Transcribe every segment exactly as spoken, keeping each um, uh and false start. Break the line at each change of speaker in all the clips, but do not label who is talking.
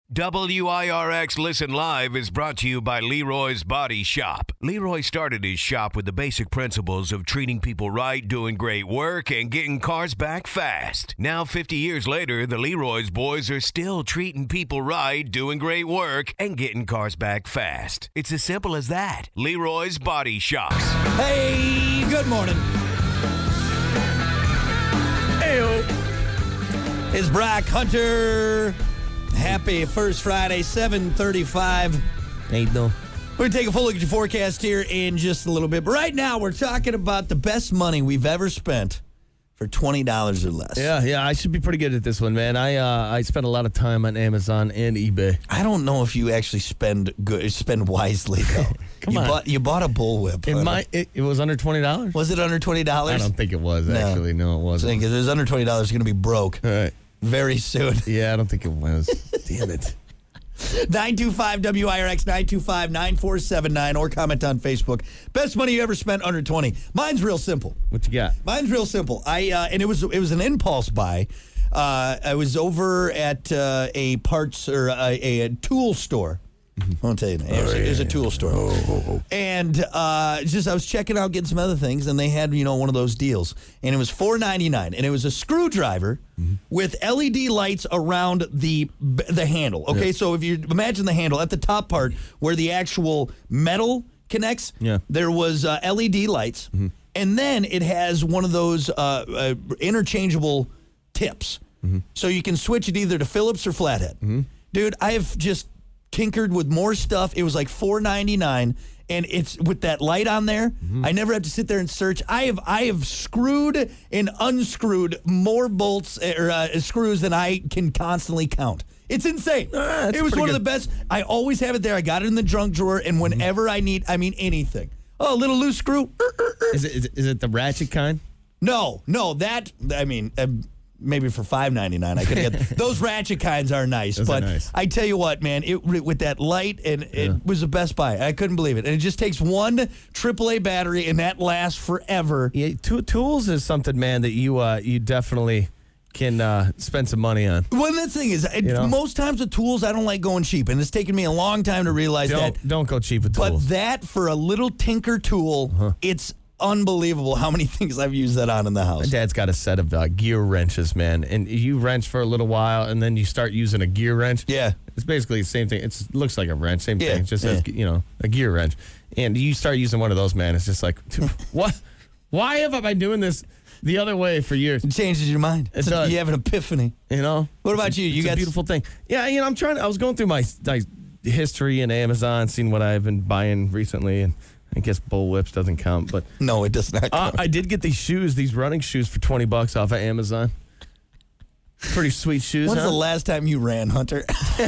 W I R X Listen Live is brought to you by Leroy's Body Shop. Leroy started his shop with the basic principles of treating people right, doing great work, and getting cars back fast. Now, fifty years later, the Leroy's boys are still treating people right, doing great work, and getting cars back fast. It's as simple as that. Leroy's Body Shop.
Hey, good morning. Hey-o. It's Brock Hunter. Happy first Friday, seven thirty-five.
How you doing?
We're going to take a full look at your forecast here in just a little bit. But right now, we're talking about the best money we've ever spent for twenty dollars or less.
Yeah, yeah, I should be pretty good at this one, man. I uh, I spent a lot of time on Amazon and eBay.
I don't know if you actually spend good, spend wisely, though.
Come
you
on.
Bought, you bought a bullwhip.
In my, it, it was under twenty dollars?
Was it under twenty dollars?
I don't think it was,
No.
actually. No, it wasn't.
If it was under twenty dollars, it's going to be broke
All right.
very soon.
Yeah, I don't think it was. Damn it.
nine two five W I R X, nine two five, nine four seven nine, or comment on Facebook. Best money you ever spent under twenty. Mine's real simple.
What you got?
Mine's real simple. I uh, and it was it was an impulse buy. Uh, I was over at uh, a parts or a, a tool store. I'll tell you, it was, it was a tool store,
Oh, oh, oh.
and uh, just I was checking out, getting some other things, and they had you know one of those deals, and it was four ninety-nine, and it was a screwdriver mm-hmm. with L E D lights around the the handle. Okay, yeah. So if you imagine the handle at the top part where the actual metal connects,
yeah.
there was uh, L E D lights, mm-hmm. and then it has one of those uh, uh, interchangeable tips, mm-hmm. so you can switch it either to Phillips or flathead. Mm-hmm. Dude, I have just tinkered with more stuff. It was like four ninety-nine, and it's with that light on there. Mm-hmm. I never have to sit there and search. I have I have screwed and unscrewed more bolts or uh, screws than I can constantly count. It's insane.
Uh,
it was one
good.
of the best. I always have it there. I got it in the junk drawer, and whenever mm-hmm. I need, I mean anything. Oh, a little loose screw.
Is it, is it, is it the ratchet kind?
No, no, that, I mean, uh, maybe for five ninety-nine I could get those ratchet kinds are nice.
Those
but
are nice.
I tell you what, man, it with that light, and it
Yeah.
was the best buy. I couldn't believe it. And it just takes one triple A battery, and that lasts forever.
Yeah, t- tools is something, man, that you uh, you definitely can uh, spend some money on.
Well, the thing is, it,
You know?
most times with tools, I don't like going cheap, and it's taken me a long time to realize
Don't
that.
don't go cheap with tools.
But that for a little tinker tool,
Uh-huh.
it's unbelievable how many things I've used that on in the house.
My dad's got a set of uh, gear wrenches, man, and you wrench for a little while, and then you start using a gear wrench.
Yeah.
It's basically the same thing. It's, it looks like a wrench, same
Yeah,
thing. It just
yeah.
says, you know, a gear wrench. And you start using one of those, man. It's just like, what? Why have I been doing this the other way for years?
It changes your mind.
It
So
does.
you have an epiphany.
You know?
What about
It's a-
you? You
it's
got
a beautiful thing. Yeah, you know, I'm trying to, I was going through my, my history in Amazon, seeing what I've been buying recently, and I guess bullwhips doesn't count, but
No, it does not.
uh,
count.
I did get these shoes, these running shoes for twenty bucks off of Amazon. Pretty sweet shoes,
When's
huh?
the last time you ran, Hunter?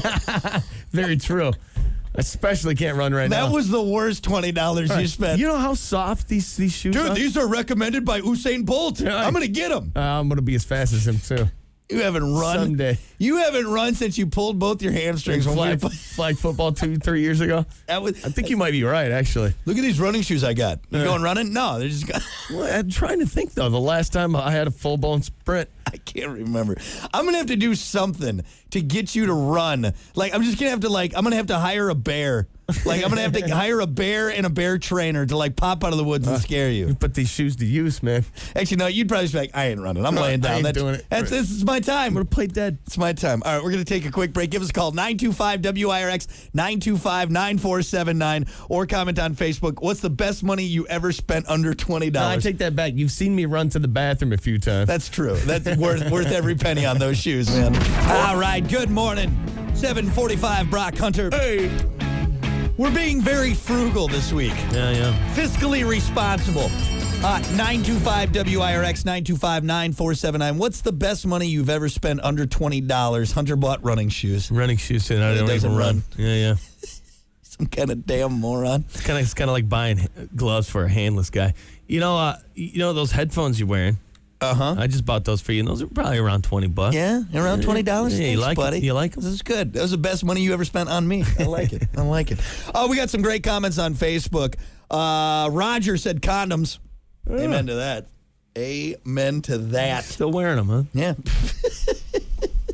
Very true. I especially can't run right now.
That was the worst twenty dollars
All right.
you spent.
You know how soft these, these shoes
Dude,
are?
these are recommended by Usain Bolt.
Yeah, I-
I'm going to get them.
Uh, I'm going to be as fast as him, too.
You haven't run.
Someday.
You haven't run since you pulled both your hamstrings. When we
Flag,
were-
flag football two, three years ago.
that was,
I think you might be right, actually.
look at these running shoes I got. You
Yeah.
going running? No, they're just.
Well, I'm trying to think, though. The last time I had a full-blown sprint.
I can't remember. I'm gonna have to do something to get you to run. Like I'm just gonna have to like I'm gonna have to hire a bear. Like I'm gonna have to hire a bear and a bear trainer to like pop out of the woods and scare you.
Put these shoes to use, man.
Actually, no, you'd probably be like, I ain't running. I'm
No,
laying
I
down.
ain't
That's,
doing it.
that's this is my time.
I'm going to play dead.
It's my time. All right, we're going to take a quick break. Give us a call, nine two five W I R X, nine two five, nine four seven nine, or comment on Facebook. What's the best money you ever spent under twenty
No, I
dollars?
take that back. You've seen me run to the bathroom a few times.
That's true. That's worth worth every penny on those shoes, man. All right, good morning. seven forty-five, Brock Hunter.
Hey.
We're being very frugal this week.
Yeah, yeah.
Fiscally responsible. Uh, nine two five W I R X, nine two five, nine four seven nine. What's the best money you've ever spent under twenty dollars? Hunter bought running shoes.
Running shoes, and I
It
don't
doesn't
even run.
run.
Yeah, yeah.
Some kind of damn moron.
It's kind of it's kind of like buying gloves for a handless guy. You know, uh, you know those headphones you're wearing.
Uh-huh.
I just bought those for you, and those are probably around twenty bucks.
Yeah, around twenty dollars.
Yeah, you
Thanks,
like 'em?
buddy.
You like 'em?
This is good. That was the best money you ever spent on me. I like it. I like it. Oh, we got some great comments on Facebook. Uh, Roger said condoms. Amen to that. Amen to that.
Still wearing them, huh?
Yeah.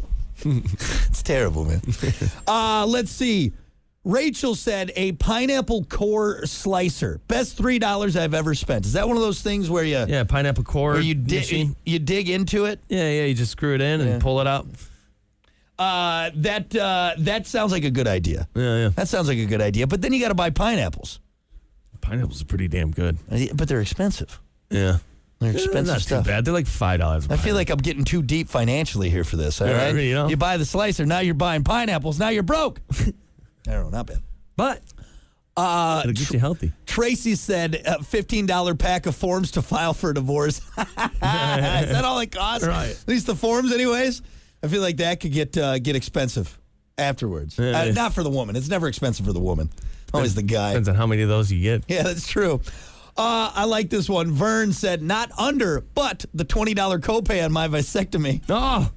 It's terrible, man. Uh, let's see. Rachel said a pineapple core slicer. Best three dollars I've ever spent. Is that one of those things where you
Yeah, pineapple core
where you dig
machine.
you dig into it?
Yeah, yeah, you just screw it in
Yeah.
and pull it out.
Uh, that uh, that sounds like a good idea.
Yeah, yeah.
That sounds like a good idea. But then you got to buy pineapples.
Pineapples are pretty damn good.
But they're expensive.
Yeah.
They're
They're
expensive
not
stuff.
too bad. They're like five dollars.
I feel like I'm getting too deep financially here for this. All
Yeah,
right,
you know.
you buy the slicer, now you're buying pineapples. Now you're broke. I don't know, not bad.
But
Uh,
it'll get you healthy.
Tracy said a fifteen dollars pack of forms to file for a divorce. Is that all it costs?
Right.
At least the forms, anyways. I feel like that could get uh, get expensive afterwards.
Yeah,
uh,
yeah.
Not for the woman. It's never expensive for the woman. Always the guy.
Depends on how many of those you get.
Yeah, that's true. Uh, I like this one. Vern said not under, but the twenty dollars copay on my vasectomy.
Oh.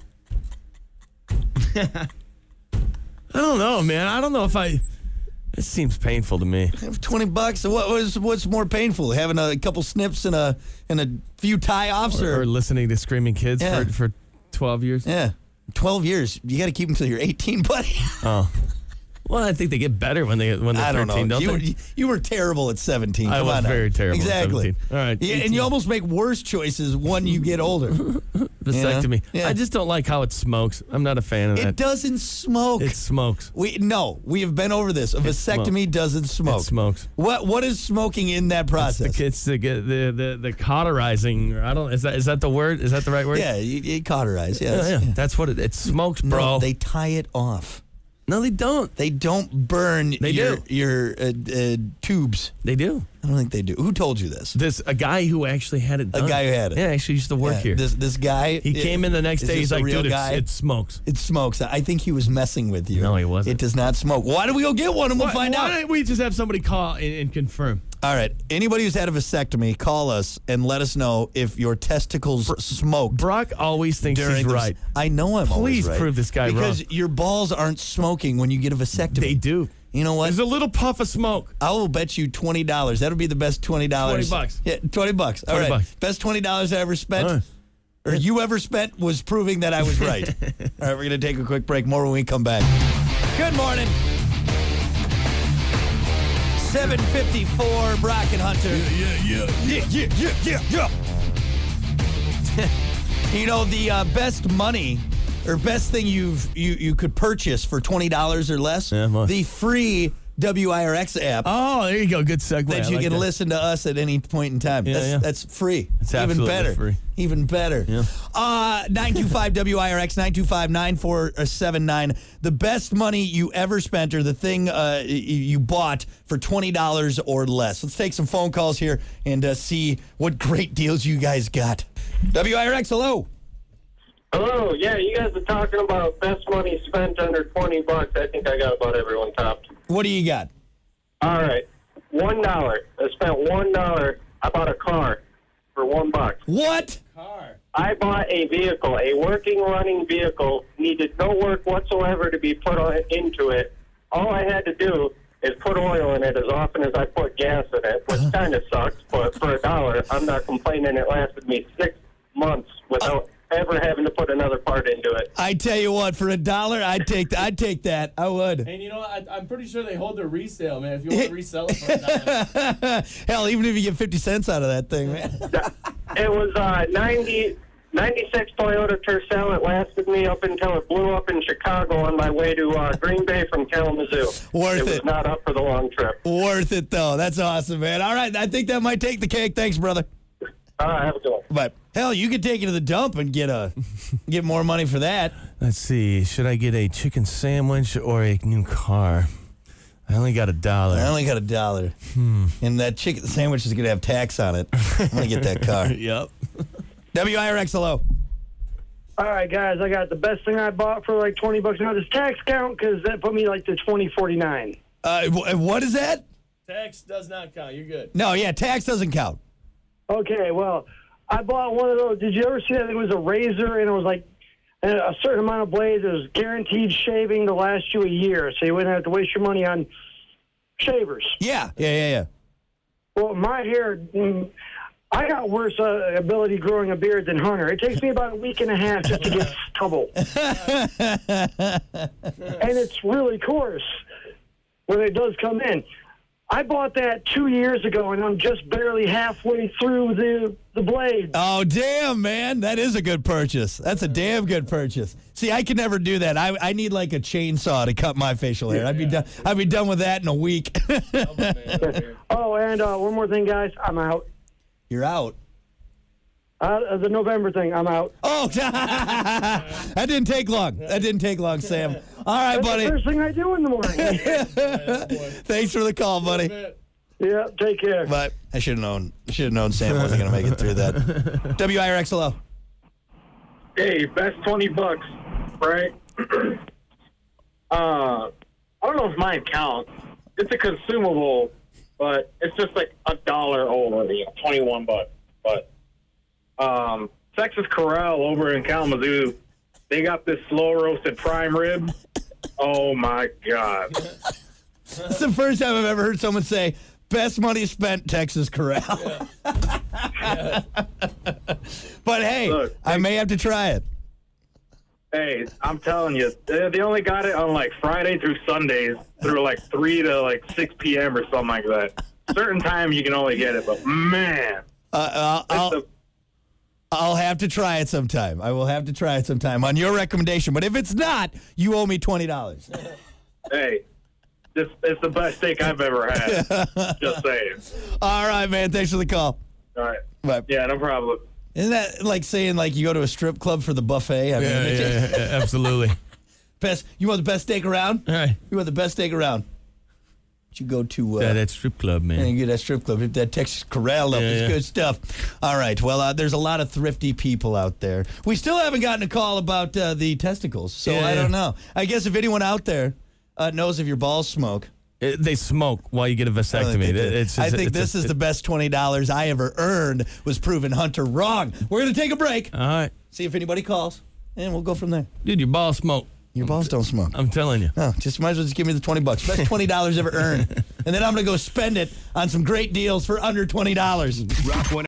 I don't know, man. I don't know if I. It seems painful to me.
twenty bucks. What was what's more painful? Having a couple snips and a and a few tie-offs or,
Or, or listening to screaming kids
Yeah.
for, for twelve years.
yeah. twelve years. You got to keep them until you're eighteen, buddy.
Oh. Well, I think they get better when they when they're
I don't
thirteen,
know.
don't
You
they?
were, you were terrible at seventeen.
I
Come
was
on now.
very terrible at
Exactly.
seventeen. All right,
Yeah, and
eighteen.
you almost make worse choices when you get older.
Vasectomy.
Yeah.
I just don't like how it smokes. I'm not a fan of
It
that.
doesn't smoke.
It smokes.
we no, we have been over this. A vasectomy doesn't smoke.
It smokes.
What what is smoking in that
It's
process?
the, it's the, the, the, the cauterizing. I don't. Is that is that the word? Is that the right word?
Yeah, you, you cauterize. Yeah,
Yeah,
that's-
yeah. That's what it. It smokes,
No,
bro.
they tie it off.
no, they don't.
They don't burn
They
your
do.
your uh, uh, tubes.
They do.
I don't think they do. Who told you this?
This a guy who actually had it
A
done.
guy who had it.
Yeah, actually used to work
Yeah,
here.
This this guy.
he came in the next
is
day.
this
He's
a
like,
real
dude,
guy?
it's, it smokes.
It smokes. I think he was messing with you.
No, he wasn't.
It does not smoke. Why don't we go get one and we'll
Why,
find
why
out?
don't we just have somebody call and, and confirm?
All right. Anybody who's had a vasectomy, call us and let us know if your testicles smoked.
Brock always thinks
during
he's
the-
right.
I know I'm always
Please
right.
prove this guy
because
wrong.
your balls aren't smoking when you get a vasectomy.
They do.
You know what?
There's a little puff of smoke.
I will bet you twenty dollars. That'll be the best twenty dollars.
twenty bucks.
Yeah, twenty bucks. All
twenty
right.
bucks.
Best twenty dollars I ever spent.
All right.
Or you ever spent was proving that I was right. All right, we're going to take a quick break. More when we come back. Good morning. seven fifty-four, Brock and Hunter.
Yeah, yeah,
Yeah, yeah, yeah, yeah, yeah. You know, the uh, best money or best thing you've you, you could purchase for twenty dollars or less,
Yeah, what?
the free W I R X app
Oh, there you go. Good segue.
that
I
you
like
can
that.
listen to us at any point in time.
Yeah,
that's,
yeah.
that's free.
It's
even
absolutely
better.
free.
Even better.
Yeah.
Uh, nine two five W I R X, nine two five, nine four seven nine. The best money you ever spent or the thing uh, y- you bought for twenty dollars or less. Let's take some phone calls here and uh, see what great deals you guys got. W I R X, hello.
Hello, yeah, you guys are talking about best money spent under twenty bucks. I think I got about everyone topped.
What do you got?
All right, one dollar. I spent one dollar. I bought a car for one buck.
What?
I bought a vehicle, a working, running vehicle, needed no work whatsoever to be put on, into it. All I had to do is put oil in it as often as I put gas in it, which kind of sucks, but for a dollar, I'm not complaining. It lasted me six months without ever having to put another part into it.
I tell you what, for a dollar, I'd take th- I'd take that. I would.
And you know, I, I'm pretty sure they hold their resale, man. If you want to resell it for a dollar.
Hell, even if you get fifty cents out of that thing, man.
It was uh, ninety, ninety-six Toyota Tercel. It lasted me up until it blew up in Chicago on my way to uh, Green Bay from Kalamazoo.
Worth
it was
it.
not up for the long trip.
Worth it, though. That's awesome, man. All right, I think that might take the cake. Thanks, brother.
All right, have a good one.
But hell, you could take it to the dump and get a get more money for that.
Let's see. Should I get a chicken sandwich or a new car? I only got a dollar.
I only got a dollar,
Hmm.
and that chicken sandwich is gonna have tax on it. I'm gonna get that car.
Yep.
W I R X, hello.
All right, guys, I got the best thing I bought for like twenty bucks. Now, does tax count? Because that put me like to twenty forty-nine.
Uh, wh- what is that?
Tax does not count. You're good.
No, yeah, tax doesn't count.
Okay, well, I bought one of those. Did you ever see that? It was a razor, and it was like a certain amount of blades. It was guaranteed shaving to last you a year, so you wouldn't have to waste your money on shavers.
Yeah, yeah, yeah, yeah.
Well, my hair, mm, I got worse uh, ability growing a beard than Hunter. It takes me about a week and a half just to get stubble. And it's really coarse when it does come in. I bought that two years ago, and I'm just barely halfway through the, the blade.
Oh, damn, man. That is a good purchase. That's a damn good purchase. See, I could never do that. I, I need like a chainsaw to cut my facial hair. I'd be done. I'd be done with that in a week.
Oh, and uh, one more thing, guys. I'm out.
You're out.
Uh, the November thing, I'm out.
Oh, that didn't take long. That didn't take long, Sam. All right,
That's
buddy.
the first thing I do in the morning.
Thanks for the call, buddy.
Yeah, take care.
But I should have known. Should have known Sam wasn't going to make it through that. W I R X, hello.
Hey, best twenty bucks, right? uh, I don't know if mine counts. It's a consumable, but it's just like a dollar over, you know, twenty-one bucks. But um, Texas Corral over in Kalamazoo, they got this slow roasted prime rib. Oh my God!
It's the first time I've ever heard someone say, "Best money spent, Texas Corral." Yeah. But hey,
Look,
I may have to try it.
Hey, I'm telling you, they, they only got it on like Friday through Sundays through like three to like six p.m. or something like that. Certain time you can only get it, but man,
Uh, I'll, I'll,
the,
I'll have to try it sometime. I will have to try it sometime on your recommendation. But if it's not, you owe me twenty dollars.
hey, this it's the best steak I've ever had. Just saying.
All right, man. Thanks for the call.
All right.
Bye.
Yeah, no problem.
Isn't that like saying like you go to a strip club for the buffet? I mean,
Yeah,
it's
yeah,
just-
yeah, absolutely.
best. You want the best steak around?
All right.
You want the best steak around? You go to uh,
That, that strip club, man.
and you get that strip club, hit that Texas Corral up.
Yeah,
It's
yeah.
good stuff. All right. Well, uh, there's a lot of thrifty people out there. We still haven't gotten a call about uh, the testicles, so
Yeah,
I
yeah.
don't know. I guess if anyone out there uh, knows if your balls smoke,
It- they smoke while you get a
I, don't
vasectomy.
think
It-
that-
it's
I
just-
think
it's
this
a-
is
it-
the best twenty dollars I ever earned was proving Hunter wrong. We're going to take a break,
All right.
see if anybody calls, and we'll go from there.
Dude, your balls smoke.
Your balls don't smoke.
I'm telling you.
No, just might as well just give me the twenty bucks. Best twenty dollars ever earned. And then I'm going to go spend it on some great deals for under twenty dollars.
Rock one.